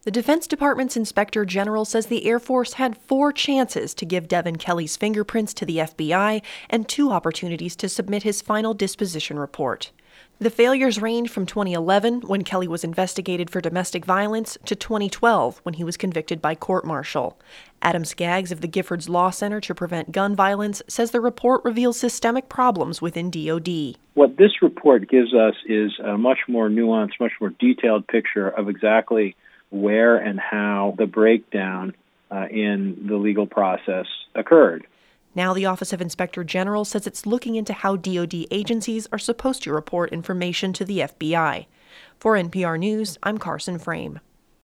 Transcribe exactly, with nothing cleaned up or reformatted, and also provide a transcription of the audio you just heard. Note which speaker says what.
Speaker 1: The Defense Department's Inspector General says the Air Force had four chances to give Devin Kelley's fingerprints to the F B I and two opportunities to submit his final disposition report. The failures range from twenty eleven, when Kelley was investigated for domestic violence, to twenty twelve, when he was convicted by court-martial. Adam Skaggs of the Giffords Law Center to Prevent Gun Violence says the report reveals systemic problems within D O D.
Speaker 2: What this report gives us is a much more nuanced, much more detailed picture of exactly where and how the breakdown uh, in the legal process occurred.
Speaker 1: Now the Office of Inspector General says it's looking into how D O D agencies are supposed to report information to the F B I. For N P R News, I'm Carson Frame.